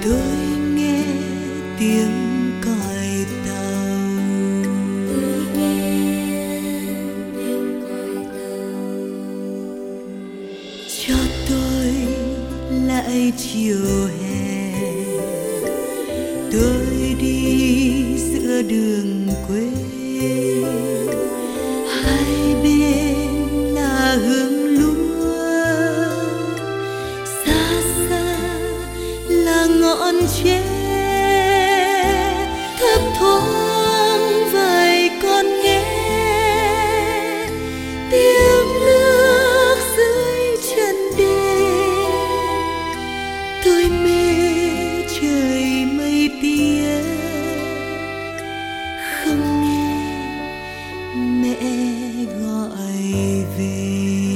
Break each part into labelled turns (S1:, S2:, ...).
S1: tôi nghe tiếng còi tàu. Cho tôi lại chiều hè, tôi đi giữa đường quê, hai bên là hương lúa, xa xa là ngọn tre thấp thoáng vài con nghe tiếng nước dưới chân đê. Tôi mê trời mây tía, không nghe mẹ gọi về.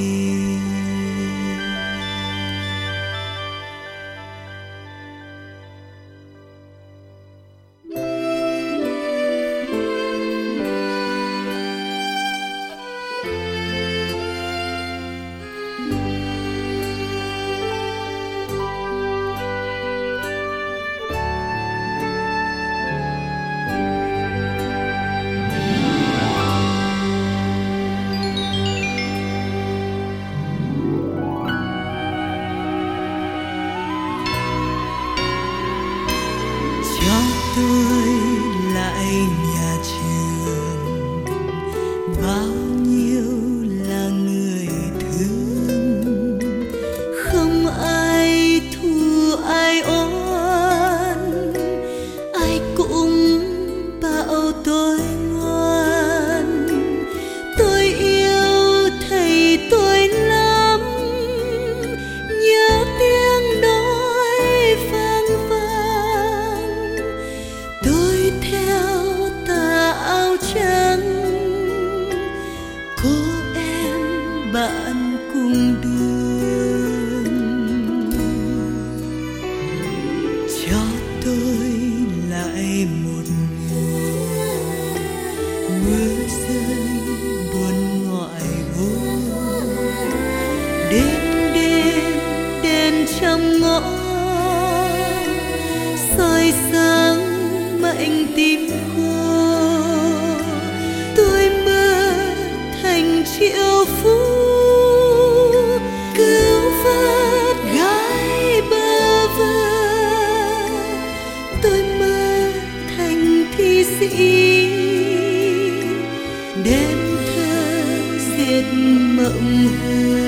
S1: Cho tôi lại nhà trường, bao nhiêu là người thương, không ai thù ai oán, ai cũng bảo tôi ngoan. Tôi yêu thầy tôi lắm, nhớ tiếng nói vang vang. Tôi theo tà áo trắng, cô em bạn cùng đường. Cho tôi lại một mưa rơi buồn ngoại ô, đêm đêm đèn trong ngõ soi sáng mảnh tim khô. Tôi mơ thành triệu phú, cứu vớt gái bơ vơ. Tôi mơ thành thi sĩ, đem thơ dệt mộng hương.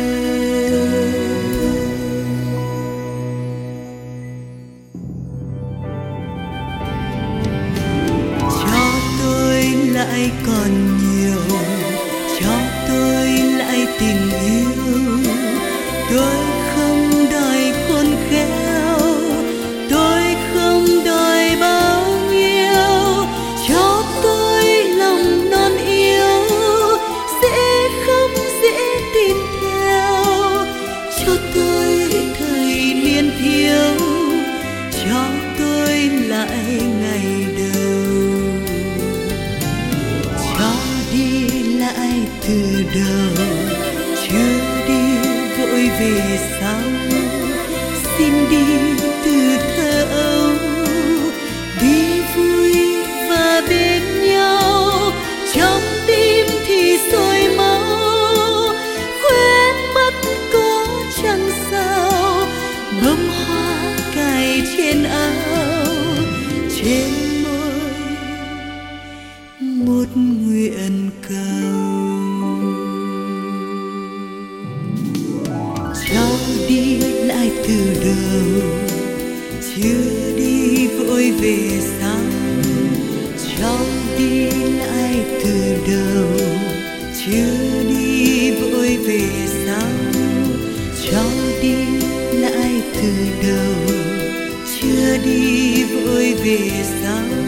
S1: Lại còn nhiều, cho tôi lại tình yêu. Tôi không đòi khôn khéo, tôi không đòi bao nhiêu. Cho tôi lòng non yêu, dễ không dễ tin theo. Cho tôi thời niên thiếu, cho tôi lại ngày đầu. Đi lại từ đầu, chưa đi vội về sau. Xin đi từ thơ ấu, đi vui và bên nhau. Trong tim thì sôi máu, khóe mắt có trăng sao, bông hoa cài trên áo, trên một nguyện cầu. Cho đi lại từ đầu, chưa đi vội về sau. Cho đi lại từ đầu, chưa đi vội về sau. Cho đi lại từ đầu, chưa đi vội về sau.